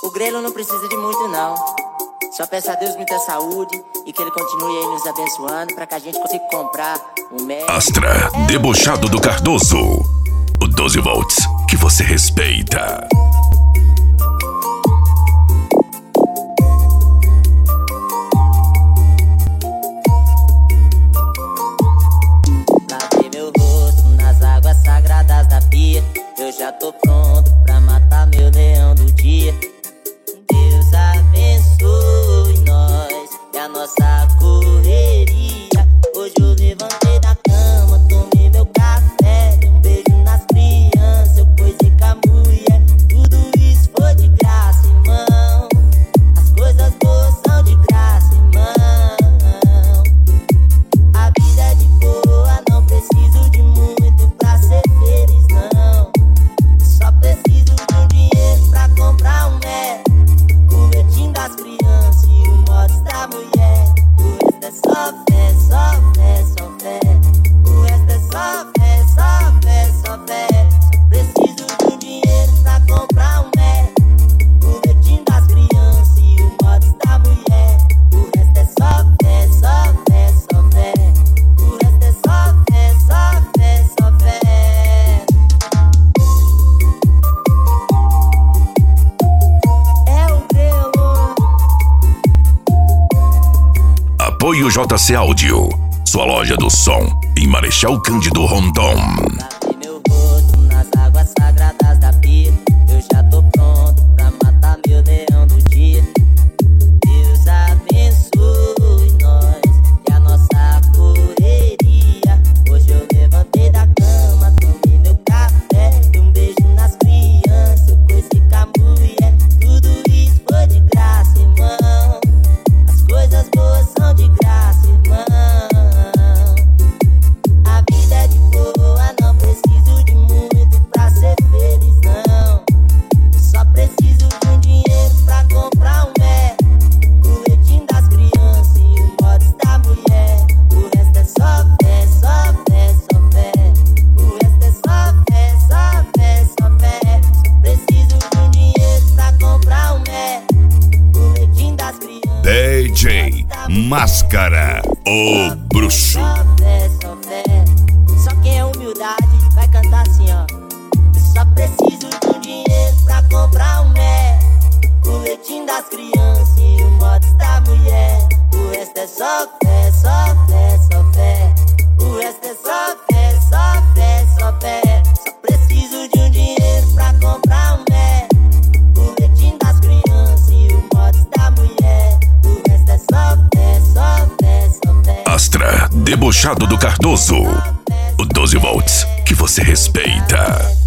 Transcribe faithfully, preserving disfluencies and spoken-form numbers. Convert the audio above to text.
O grelo não precisa de muito não. Só peça a Deus muita saúde e que ele continue aí nos abençoando pra que a gente consiga comprar um médico. Astra, debochado do Cardoso. O doze volts que você respeita. Lavei meu rosto nas águas sagradas da pia. Eu já tô pronto pra matar meu leão do dia. Deus abençoe nós e a nossa correria. Hoje eu levantei da cama, tomei meu café, dei um beijo nas crianças, eu coisei com a mulher. Tudo isso foi de graça, irmão. As coisas boas são de graça, irmão. A vida é de boa, não preciso de muito pra ser feliz, não. Só preciso de um dinheiro pra comprar um mé, o leitinho das crianças e o mods da mulher. O resto é só fé, só fé, só fé. O resto é só fé, só fé, só fé. Só preciso de um dinheiro pra comprar um mé, o leitinho das crianças e o mods da mulher. O resto é só fé, só fé, só fé. O resto é só fé, só fé, só fé. É o grelo. Apoio J C Áudio, sua loja do som em Marechal Cândido Rondon. Lavei meu rosto nas águas sagradas da pia. Eu já tô pronto pra matar meu leão do dia. Deus abençoe nós e a nossa correria. Hoje eu levantei da cama, tomei meu café, dei um beijo nas crianças, eu coisei com a mulher. Tudo isso foi de graça, irmão. As coisas boas são de graça, irmão. A vida é de boa, não preciso de muito pra ser feliz, não. Só preciso de um dinheiro pra comprar um mé, o leitinho das crianças e o mods da mulher. O resto é só fé, só fé, só fé. O resto é só fé, só fé, só fé. Só preciso de um dinheiro pra comprar um mé, o leitinho das crianças. D J Máscara, o bruxo. Só fé, só fé. Só quem é humildade vai cantar assim, ó. Eu só preciso de um dinheiro pra comprar um mé, o leitinho das crianças e o mods da mulher. O resto é só fé, só fé, só fé. O resto é só fé, só fé, só fé. Só preciso de um dinheiro pra comprar um mé, o leitinho das crianças e o mods da mulher. O resto é só fé, só fé, só fé. Astra, debochado do Cardoso. O doze volts que você respeita.